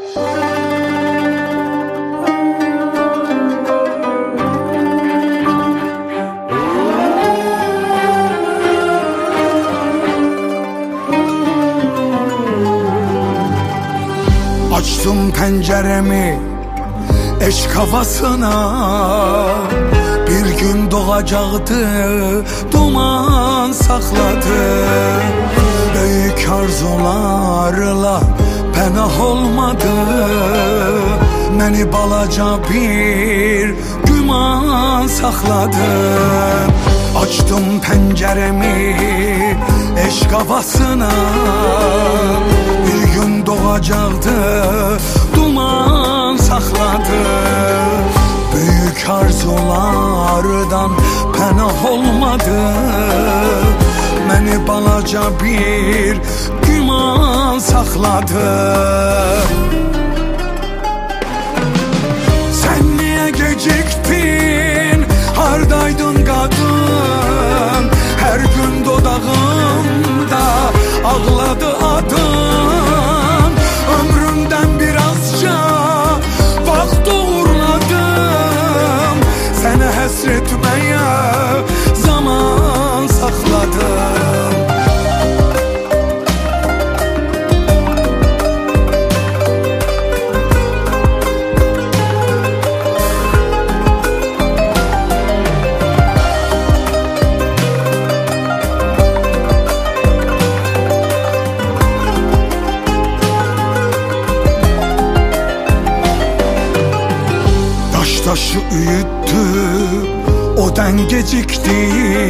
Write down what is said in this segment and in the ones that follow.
Açtım penceremi eşk havasına, bir gün doğacaktı duman sakladı. Büyük arzularla pənah olmadı, məni balaca bir güman sakladı. Açtım penceremi eşk havasına, bir gün doğacaktı duman sakladı. Büyük arzulardan pənah olmadı, məni balaca bir güman sakladı. Sen niye geciktin, hardaydın kadın? Her gün dodağımda ağladı adın. Ömrümden birazca vaxt uğurladım, seni həsretmeye zaman sakladım. Taşı üyüttü, odan gecikti.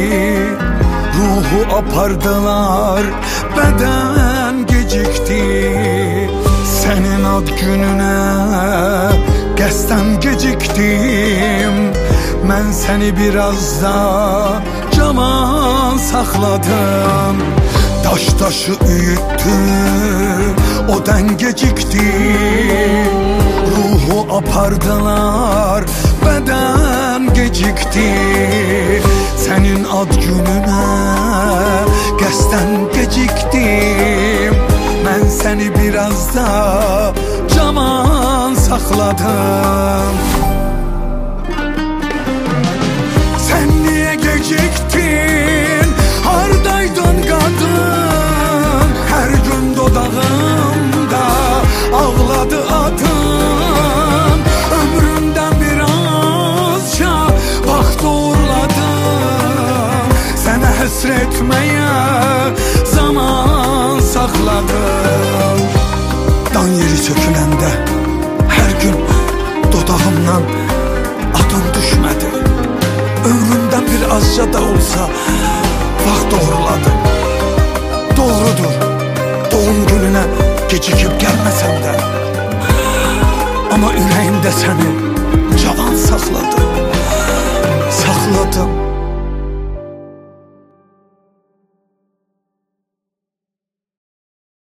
Ruhu apardılar, beden gecikti. Senin ad gününe qəsdən geciktim. Mən seni biraz da caman sakladım. Taşı üyüttü, odan gecikti. Ruhu apardılar, beden gecikti. Senin ad gününe qəsdən geciktim. Mən seni biraz da caman sakladım. Sen niye geciktin, hardaydın kadın? Her gün dodağımda ağladı adın. Ömrümden birazca vaxt uğurladım, seni həsretmeye zaman sakladım. Dan yeri söküləndə her gün dodağımdan adın düşmedi. Ömrümden bir azca da olsa vaxt uğurladım. Doğrudur, doğum gününe gecikip gelmesem de, ama yüreğimde seni cavan sakladım.